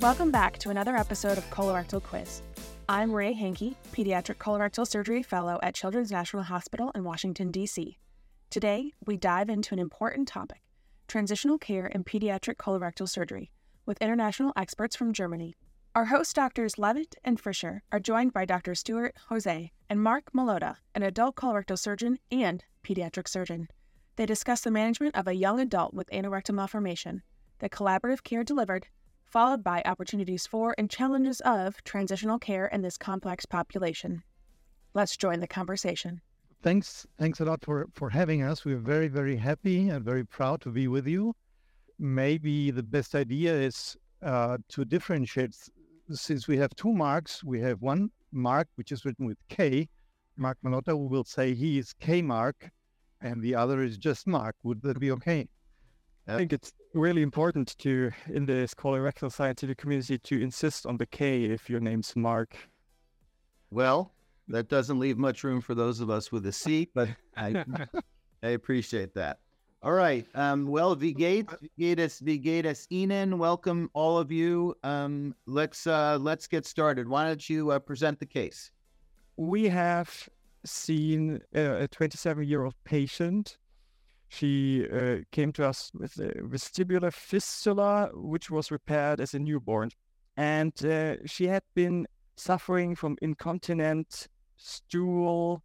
Welcome back to another episode of Colorectal Quiz. I'm Ray Hankey, Pediatric Colorectal Surgery Fellow at Children's National Hospital in Washington, D.C. Today, we dive into an important topic, transitional care in pediatric colorectal surgery, with international experts from Germany. Our host doctors Levitt and Fischer are joined by Dr. Stuart Jose and Mark Malota, an adult colorectal surgeon and pediatric surgeon. They discuss the management of a young adult with anorectal malformation, the collaborative care delivered, followed by opportunities for and challenges of transitional care in this complex population. Let's join the conversation. Thanks a lot for having us. We're very, very happy and very proud to be with you. Maybe the best idea is to differentiate. Since we have two Marks, we have one Mark, which is written with K, Mark Malota, who will say he is K Mark, and the other is just Mark. Would that be okay? I think it's really important in this colorectal scientific community to insist on the K if your name's Mark. Well, that doesn't leave much room for those of us with a C, but I appreciate that. All right. Well, wie geht's Ihnen? Welcome, all of you. Let's get started. Why don't you present the case? We have seen a 27-year-old patient. She came to us with a vestibular fistula, which was repaired as a newborn. And she had been suffering from incontinent stool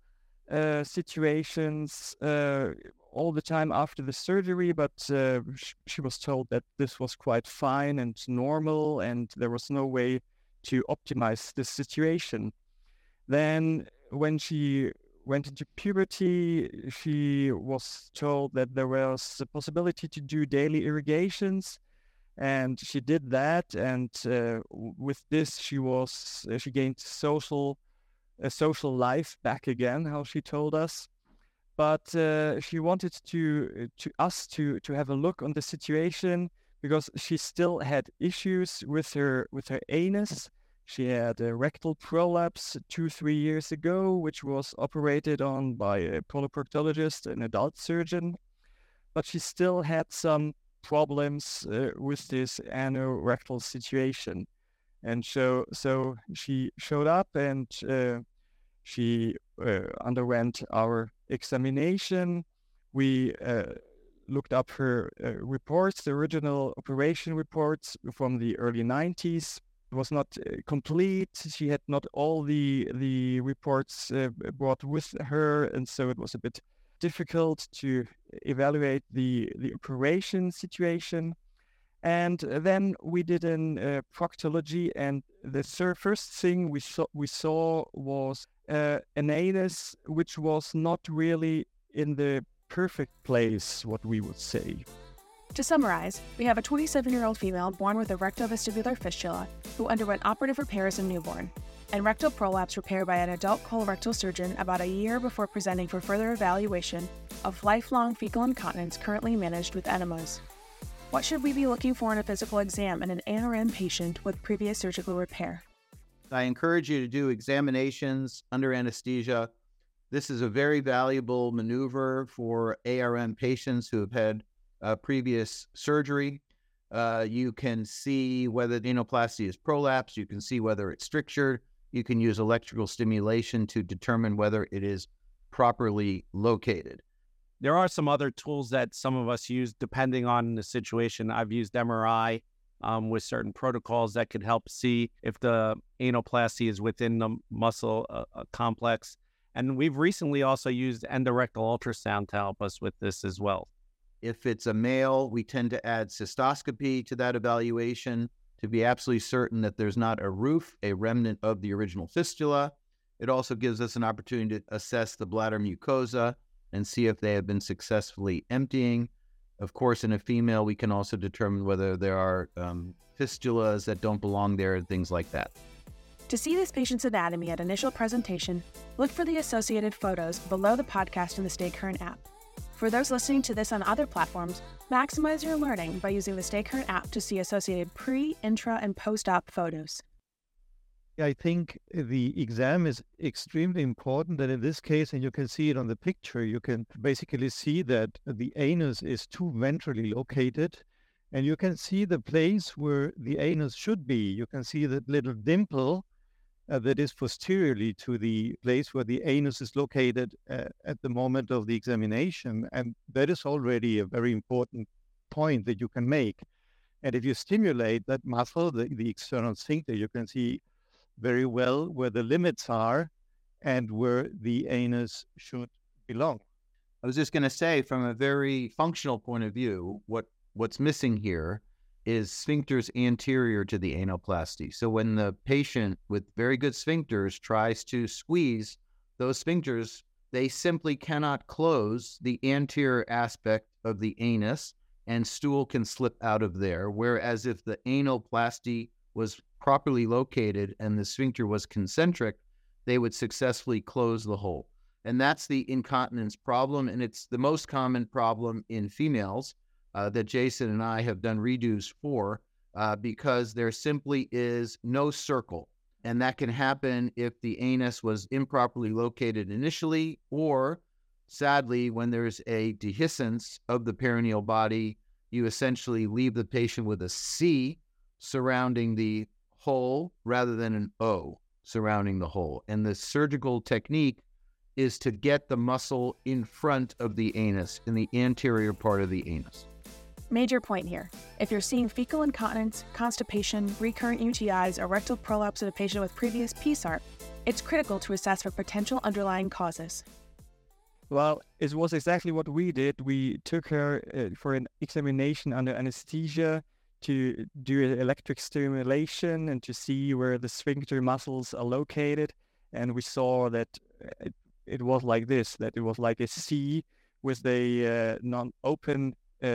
situations all the time after the surgery, but she was told that this was quite fine and normal, and there was no way to optimize this situation. Then when she went into puberty, she was told that there was a possibility to do daily irrigations, and she did that. And with this, she gained a social life back again, how she told us. But she wanted to have a look on the situation because she still had issues with her anus. She had a rectal prolapse 2-3 years ago, which was operated on by a coloproctologist, an adult surgeon. But she still had some problems with this anorectal situation. And so she showed up and she underwent our examination. We looked up her reports, the original operation reports from the early 90s. It was not complete. She had not all the reports brought with her, and so it was a bit difficult to evaluate the operation situation. And then we did an proctology, and the first thing we saw was an anus which was not really in the perfect place, what we would say. To summarize, we have a 27-year-old female born with a rectovestibular fistula who underwent operative repair as a newborn, and rectal prolapse repaired by an adult colorectal surgeon about a year before presenting for further evaluation of lifelong fecal incontinence currently managed with enemas. What should we be looking for in a physical exam in an ARM patient with previous surgical repair? I encourage you to do examinations under anesthesia. This is a very valuable maneuver for ARM patients who have had previous surgery. You can see whether the anoplasty is prolapsed. You can see whether it's strictured. You can use electrical stimulation to determine whether it is properly located. There are some other tools that some of us use depending on the situation. I've used MRI with certain protocols that could help see if the anoplasty is within the muscle complex. And we've recently also used endorectal ultrasound to help us with this as well. If it's a male, we tend to add cystoscopy to that evaluation to be absolutely certain that there's not a roof, a remnant of the original fistula. It also gives us an opportunity to assess the bladder mucosa and see if they have been successfully emptying. Of course, in a female, we can also determine whether there are fistulas that don't belong there and things like that. To see this patient's anatomy at initial presentation, look for the associated photos below the podcast in the Stay Current app. For those listening to this on other platforms, maximize your learning by using the Stay Current app to see associated pre, intra, and post-op photos. I think the exam is extremely important, and in this case, and you can see it on the picture, you can basically see that the anus is too ventrally located, And you can see the place where the anus should be. You can see that little dimple that is posteriorly to the place where the anus is located at the moment of the examination. And that is already a very important point that you can make. And if you stimulate that muscle, the external sphincter, you can see very well where the limits are and where the anus should belong. I was just going to say, from a very functional point of view, what's missing here is sphincters anterior to the anoplasty. So when the patient with very good sphincters tries to squeeze those sphincters, they simply cannot close the anterior aspect of the anus, and stool can slip out of there. Whereas if the anoplasty was properly located and the sphincter was concentric, they would successfully close the hole. And that's the incontinence problem, and it's the most common problem in females that Jason and I have done redos for because there simply is no circle. And that can happen if the anus was improperly located initially, or sadly, when there's a dehiscence of the perineal body, you essentially leave the patient with a C surrounding the hole rather than an O surrounding the hole. And the surgical technique is to get the muscle in front of the anus, in the anterior part of the anus. Major point here. If you're seeing fecal incontinence, constipation, recurrent UTIs, or rectal prolapse in a patient with previous PSARP, it's critical to assess for potential underlying causes. Well, it was exactly what we did. We took her for an examination under anesthesia to do electric stimulation and to see where the sphincter muscles are located. And we saw that it was like this, that it was like a C with the non-open,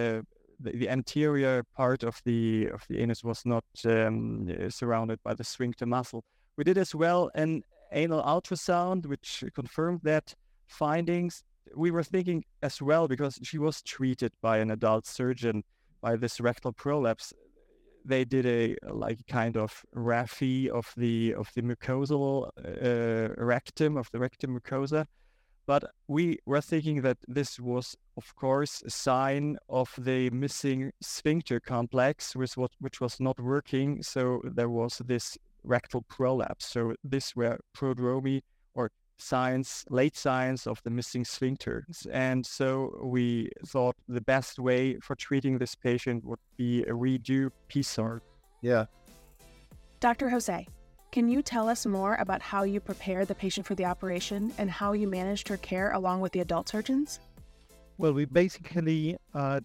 the anterior part of the anus was not surrounded by the sphincter muscle. We did as well an anal ultrasound, which confirmed that findings. We were thinking as well, because she was treated by an adult surgeon by this rectal prolapse. They did a kind of raphy of the mucosal rectum, of the rectum mucosa. But we were thinking that this was, of course, a sign of the missing sphincter complex, which was not working. So there was this rectal prolapse. So these were prodromy, or late signs of the missing sphincter. And so we thought the best way for treating this patient would be a redo PSARP. Yeah. Dr. Jose, can you tell us more about how you prepared the patient for the operation and how you managed her care along with the adult surgeons? Well, we basically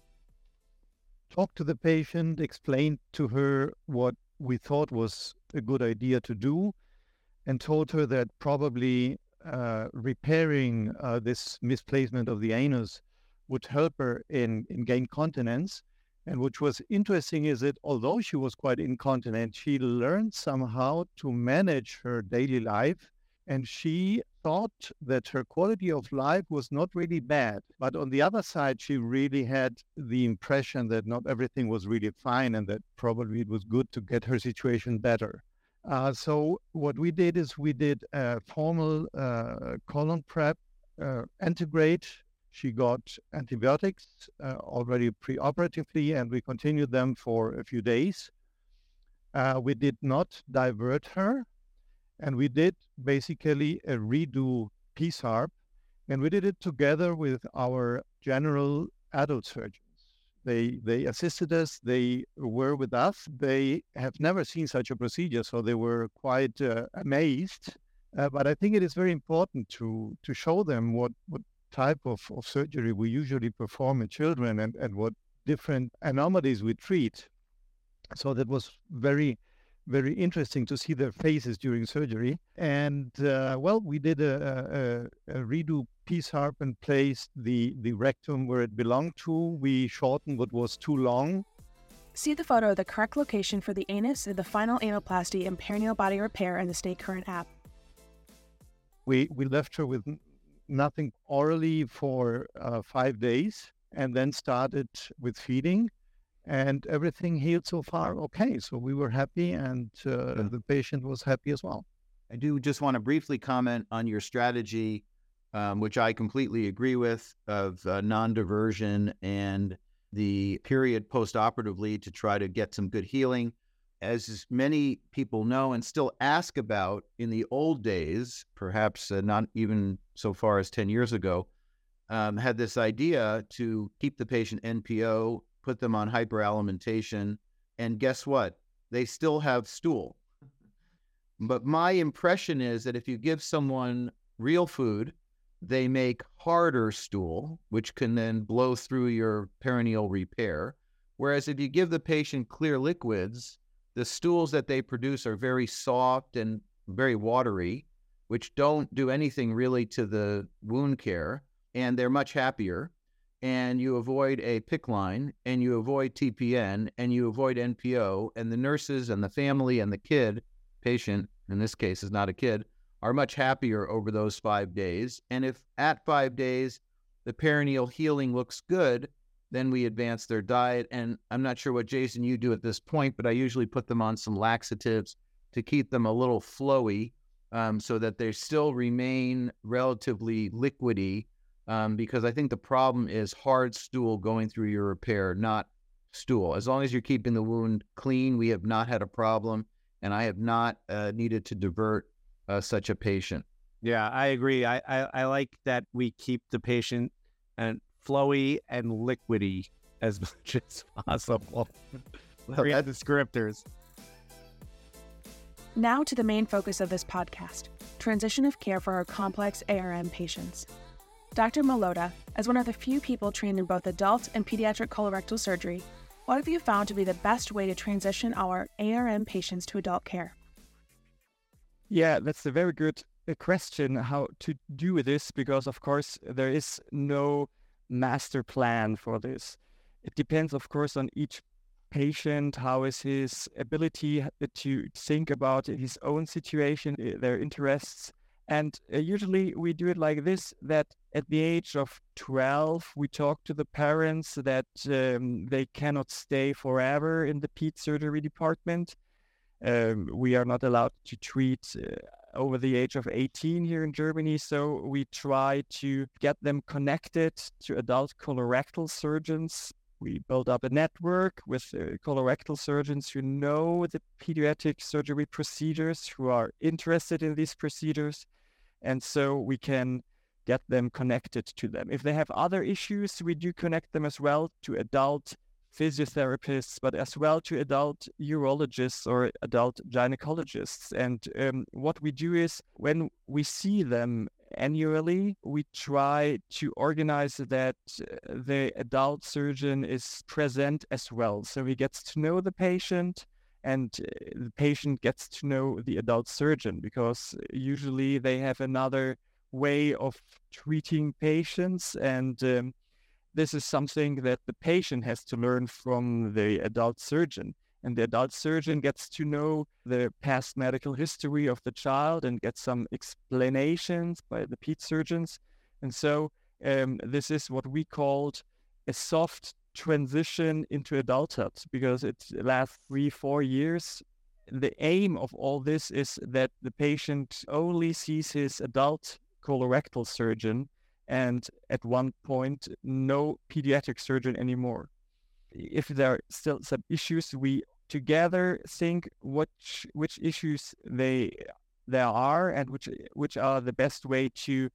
talked to the patient, explained to her what we thought was a good idea to do, and told her that probably repairing this misplacement of the anus would help her in gain continence. And which was interesting is that although she was quite incontinent, she learned somehow to manage her daily life. And she thought that her quality of life was not really bad. But on the other side, she really had the impression that not everything was really fine and that probably it was good to get her situation better. So what we did is we did a formal colon prep, antegrade. She got antibiotics already preoperatively, and we continued them for a few days. We did not divert her, and we did basically a redo PSARP, and we did it together with our general adult surgeons. They assisted us, they were with us. They have never seen such a procedure, so they were quite amazed. But I think it is very important to show them what type of surgery we usually perform in children and what different anomalies we treat. So that was very, very interesting to see their faces during surgery. And we did a redo PSARP and placed the rectum where it belonged to. We shortened what was too long. See the photo of the correct location for the anus and the final anoplasty and perineal body repair in the Stay Current app. We left her with nothing orally for 5 days, and then started with feeding, and everything healed so far okay. So we were happy, and the patient was happy as well. I do just want to briefly comment on your strategy, which I completely agree with, of non-diversion and the period postoperatively to try to get some good healing. As many people know and still ask about in the old days, perhaps not even so far as 10 years ago, had this idea to keep the patient NPO, put them on hyperalimentation, and guess what? They still have stool. But my impression is that if you give someone real food, they make harder stool, which can then blow through your perineal repair. Whereas if you give the patient clear liquids, the stools that they produce are very soft and very watery, which don't do anything really to the wound care, and they're much happier. And you avoid a PICC line, and you avoid TPN, and you avoid NPO, and the nurses and the family and the kid, patient, in this case is not a kid, are much happier over those 5 days. And if at 5 days the perineal healing looks good, then we advance their diet. And I'm not sure what, Jason, you do at this point, but I usually put them on some laxatives to keep them a little flowy so that they still remain relatively liquidy, because I think the problem is hard stool going through your repair, not stool. As long as you're keeping the wound clean, we have not had a problem, and I have not needed to divert such a patient. Yeah, I agree. I like that we keep the patient and flowy and liquidy as much as possible. Three descriptors. Now to the main focus of this podcast, transition of care for our complex ARM patients. Dr. Malota, as one of the few people trained in both adult and pediatric colorectal surgery, what have you found to be the best way to transition our ARM patients to adult care? Yeah, that's a very good question, how to do this, because of course there is no master plan for this. It depends, of course, on each patient, how is his ability to think about his own situation, their interests. And usually we do it like this, that at the age of 12, we talk to the parents that they cannot stay forever in the ped surgery department. We are not allowed to treat over the age of 18 here in Germany, so we try to get them connected to adult colorectal surgeons. We build up a network with colorectal surgeons who know the pediatric surgery procedures, who are interested in these procedures, and so we can get them connected to them. If they have other issues, we do connect them as well to adult physiotherapists, but as well to adult urologists or adult gynecologists. And what we do is, when we see them annually, we try to organize that the adult surgeon is present as well. So he gets to know the patient, and the patient gets to know the adult surgeon, because usually they have another way of treating patients, and this is something that the patient has to learn from the adult surgeon. And the adult surgeon gets to know the past medical history of the child and gets some explanations by the ped surgeons. And so this is what we called a soft transition into adulthood, because it lasts 3-4 years. The aim of all this is that the patient only sees his adult colorectal surgeon, and at one point, no pediatric surgeon anymore. If there are still some issues, we together think which issues there are, and which are the best way to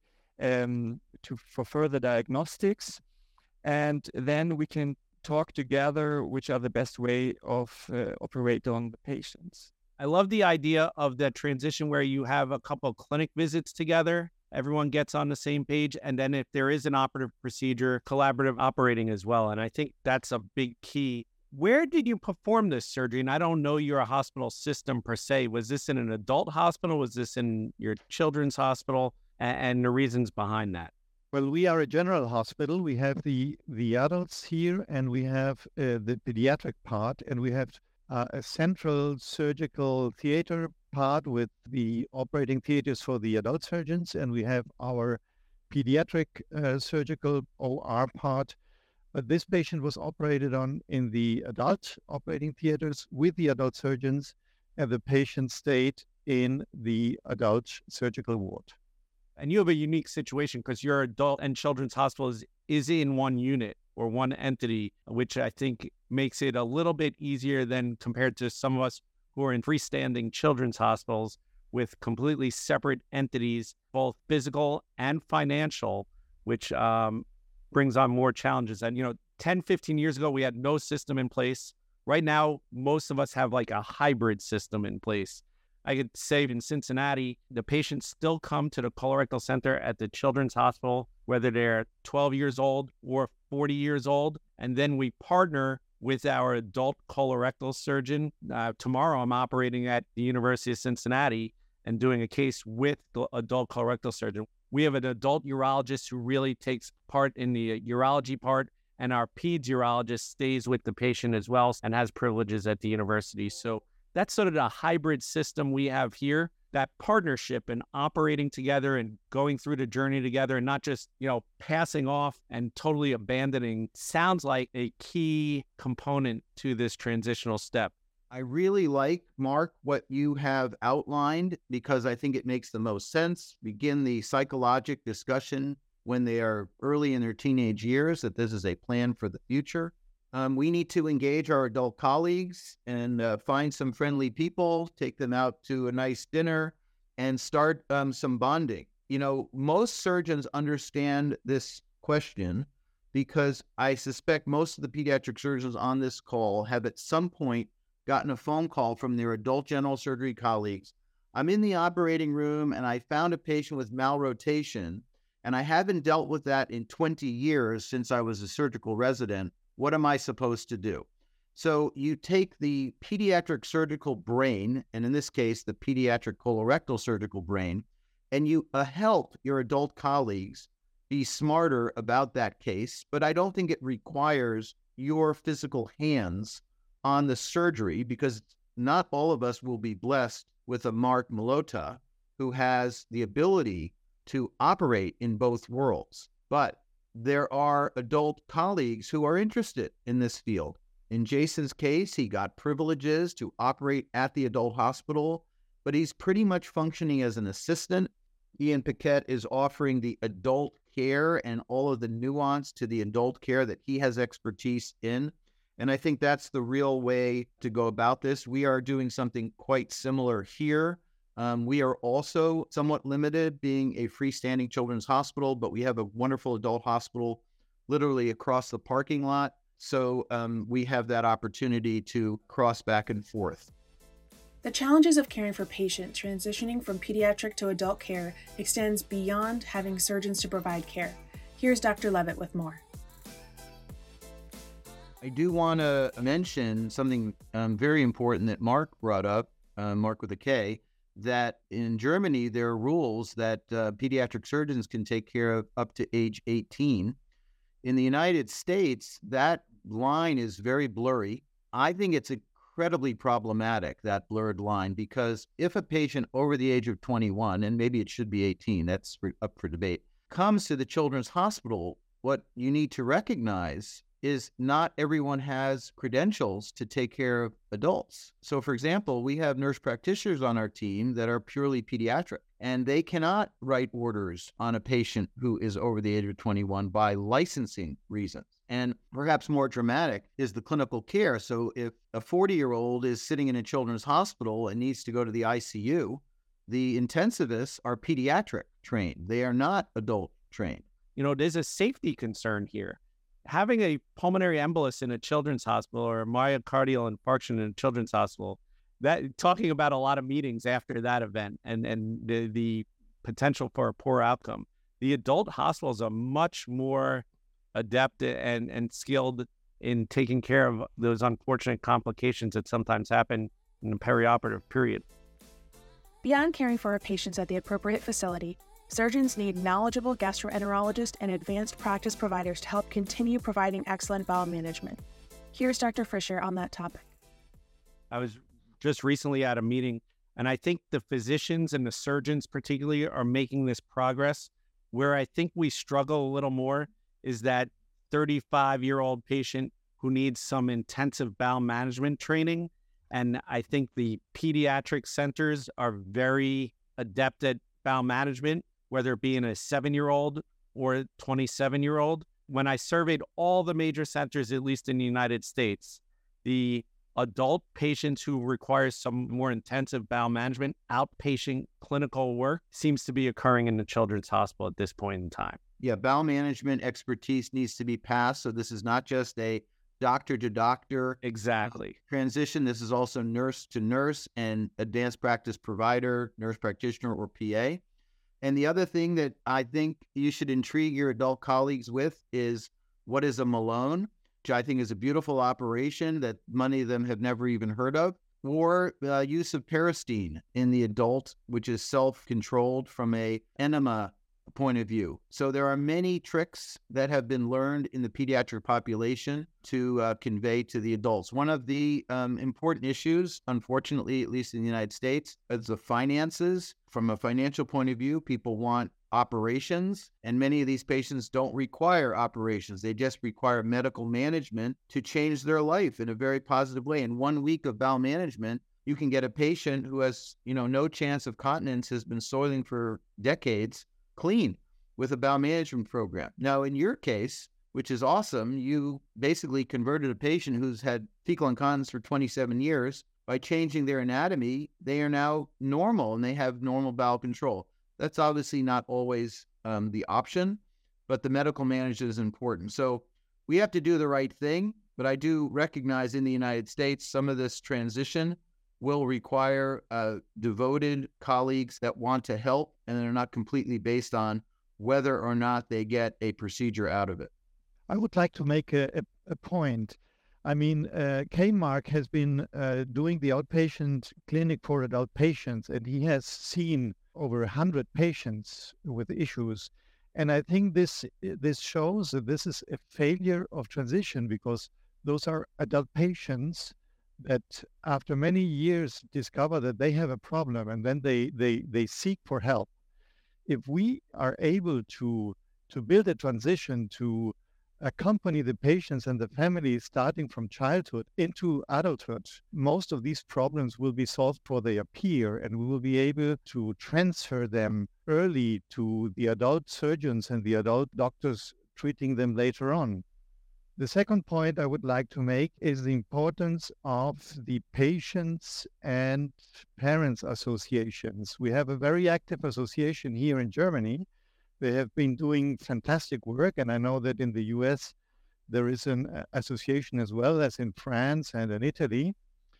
for further diagnostics, and then we can talk together which are the best way of operate on the patients. I love the idea of that transition where you have a couple of clinic visits together. Everyone gets on the same page. And then if there is an operative procedure, collaborative operating as well. And I think that's a big key. Where did you perform this surgery? And I don't know your hospital system per se. Was this in an adult hospital? Was this in your children's hospital? And the reasons behind that? Well, we are a general hospital. We have the adults here, and we have the pediatric part, and we have a central surgical theater part with the operating theaters for the adult surgeons, and we have our pediatric surgical OR part. But this patient was operated on in the adult operating theaters with the adult surgeons, and the patient stayed in the adult surgical ward. And you have a unique situation because your adult and children's hospital is in one unit. or one entity, which I think makes it a little bit easier than compared to some of us who are in freestanding children's hospitals with completely separate entities, both physical and financial, which brings on more challenges. And, 10, 15 years ago, we had no system in place. Right now, most of us have like a hybrid system in place. I could say in Cincinnati, the patients still come to the colorectal center at the Children's Hospital, whether they're 12 years old or 40 years old. And then we partner with our adult colorectal surgeon. Tomorrow, I'm operating at the University of Cincinnati and doing a case with the adult colorectal surgeon. We have an adult urologist who really takes part in the urology part, and our peds urologist stays with the patient as well and has privileges at the university. So that's sort of the hybrid system we have here, that partnership and operating together and going through the journey together and not just, passing off and totally abandoning sounds like a key component to this transitional step. I really like, Mark, what you have outlined because I think it makes the most sense. Begin the psychologic discussion when they are early in their teenage years, that this is a plan for the future. We need to engage our adult colleagues and find some friendly people, take them out to a nice dinner, and start some bonding. Most surgeons understand this question because I suspect most of the pediatric surgeons on this call have at some point gotten a phone call from their adult general surgery colleagues. I'm in the operating room and I found a patient with malrotation, and I haven't dealt with that in 20 years since I was a surgical resident. What am I supposed to do? So you take the pediatric surgical brain, and in this case, the pediatric colorectal surgical brain, and you help your adult colleagues be smarter about that case. But I don't think it requires your physical hands on the surgery, because not all of us will be blessed with a Mark Malota who has the ability to operate in both worlds. But there are adult colleagues who are interested in this field. In Jason's case, he got privileges to operate at the adult hospital, but he's pretty much functioning as an assistant. Ian Paquette is offering the adult care and all of the nuance to the adult care that he has expertise in. And I think that's the real way to go about this. We are doing something quite similar here. We are also somewhat limited being a freestanding children's hospital, but we have a wonderful adult hospital literally across the parking lot. So we have that opportunity to cross back and forth. The challenges of caring for patients transitioning from pediatric to adult care extends beyond having surgeons to provide care. Here's Dr. Levitt with more. I do want to mention something very important that Mark brought up, Mark with a K, that in Germany, there are rules that pediatric surgeons can take care of up to age 18. In the United States, that line is very blurry. I think it's incredibly problematic, that blurred line, because if a patient over the age of 21, and maybe it should be 18, that's up for debate, comes to the Children's Hospital, what you need to recognize is not everyone has credentials to take care of adults. So, for example, we have nurse practitioners on our team that are purely pediatric, and they cannot write orders on a patient who is over the age of 21 by licensing reasons. And perhaps more dramatic is the clinical care. So if a 40-year-old is sitting in a children's hospital and needs to go to the ICU, the intensivists are pediatric trained. They are not adult trained. There's a safety concern here. Having a pulmonary embolus in a children's hospital or a myocardial infarction in a children's hospital, that talking about a lot of meetings after that event and the potential for a poor outcome. The adult hospitals are much more adept and skilled in taking care of those unfortunate complications that sometimes happen in the perioperative period. Beyond caring for our patients at the appropriate facility, surgeons need knowledgeable gastroenterologists and advanced practice providers to help continue providing excellent bowel management. Here's Dr. Fisher on that topic. I was just recently at a meeting, and I think the physicians and the surgeons particularly are making this progress. Where I think we struggle a little more is that 35-year-old patient who needs some intensive bowel management training. And I think the pediatric centers are very adept at bowel management, whether it be in a 7-year-old or a 27-year-old. when I surveyed all the major centers, at least in the United States, the adult patients who require some more intensive bowel management, outpatient clinical work seems to be occurring in the Children's Hospital at this point in time. Yeah, bowel management expertise needs to be passed. So this is not just a doctor to doctor Exactly. transition. This is also nurse to nurse and advanced practice provider, nurse practitioner, or PA. And the other thing that I think you should intrigue your adult colleagues with is what is a Malone, which I think is a beautiful operation that many of them have never even heard of, or use of Peristeen in the adult, which is self-controlled from a enema point of view. So there are many tricks that have been learned in the pediatric population to convey to the adults. One of the important issues, unfortunately, at least in the United States, is the finances. From a financial point of view, people want operations, and many of these patients don't require operations. They just require medical management to change their life in a very positive way. In 1 week of bowel management, you can get a patient who has, no chance of continence, has been soiling for decades, clean with a bowel management program. Now, in your case, which is awesome, you basically converted a patient who's had fecal incontinence for 27 years. By changing their anatomy, they are now normal and they have normal bowel control. That's obviously not always the option, but the medical management is important. So we have to do the right thing, but I do recognize in the United States, some of this transition will require devoted colleagues that want to help, and they're not completely based on whether or not they get a procedure out of it. I would like to make a point. I mean, K-Mark has been doing the outpatient clinic for adult patients, and he has seen over 100 patients with issues. And I think this shows that this is a failure of transition, because those are adult patients that after many years discover that they have a problem, and then they seek for help. If we are able to build a transition to accompany the patients and the family starting from childhood into adulthood, most of these problems will be solved before they appear, and we will be able to transfer them early to the adult surgeons and the adult doctors treating them later on. The second point I would like to make is the importance of the patients and parents associations. We have a very active association here in Germany. They have been doing fantastic work, and I know that in the US there is an association as well as in France and in Italy.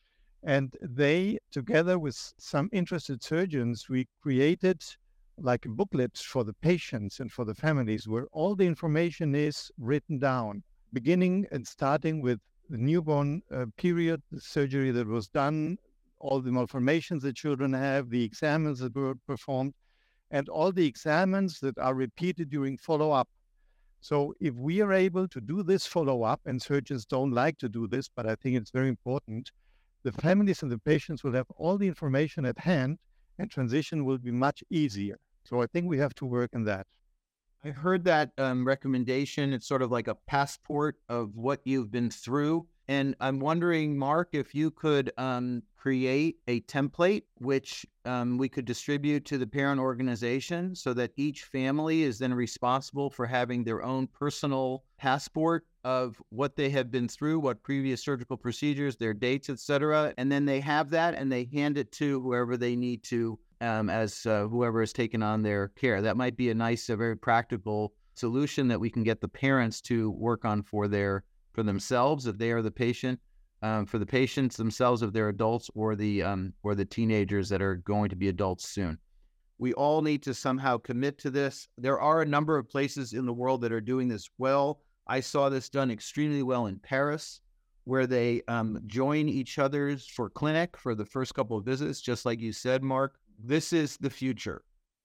And they, together with some interested surgeons, we created like a booklet for the patients and for the families where all the information is written down, beginning and starting with the newborn period, the surgery that was done, all the malformations that children have, the exams that were performed, and all the exams that are repeated during follow-up. So if we are able to do this follow-up, and surgeons don't like to do this, but I think it's very important, the families and the patients will have all the information at hand, and transition will be much easier. So I think we have to work on that. I heard that recommendation. It's sort of like a passport of what you've been through. And I'm wondering, Mark, if you could create a template which we could distribute to the parent organization so that each family is then responsible for having their own personal passport of what they have been through, what previous surgical procedures, their dates, etc. And then they have that and they hand it to whoever they need to as whoever has taken on their care. That might be a nice, very practical solution that we can get the parents to work on for themselves, if they are the patient, for the patients themselves, if they're adults, or the teenagers that are going to be adults soon. We all need to somehow commit to this. There are a number of places in the world that are doing this well. I saw this done extremely well in Paris, where they join each other's for clinic for the first couple of visits, just like you said, Mark. This is the future.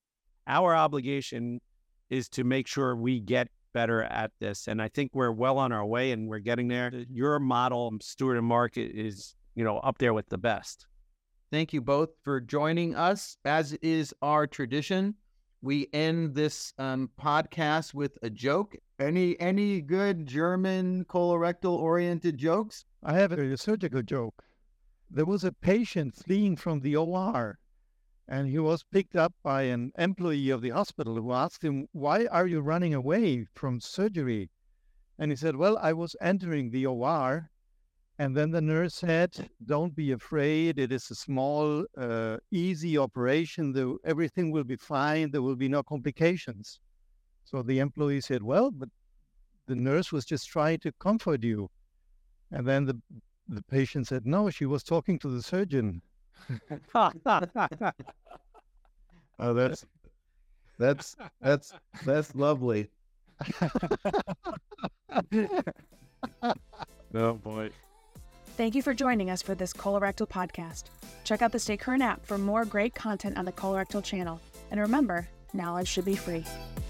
Our obligation is to make sure we get better at this. And I think we're well on our way and we're getting there. Your model, Stuart and Mark, is, up there with the best. Thank you both for joining us. As is our tradition, we end this podcast with a joke. Any good German colorectal-oriented jokes? I have a surgical joke. There was a patient fleeing from the OR, and he was picked up by an employee of the hospital who asked him, "Why are you running away from surgery?" And he said, well, I was entering the OR. And then the nurse said, don't be afraid. It is a small, easy operation. Everything will be fine. There will be no complications. So the employee said, well, but the nurse was just trying to comfort you. And then the patient said, no, she was talking to the surgeon. Oh, that's lovely. Oh boy. Thank you for joining us for this Colorectal podcast. Check out the Stay Current app for more great content on the Colorectal channel. And remember, knowledge should be free.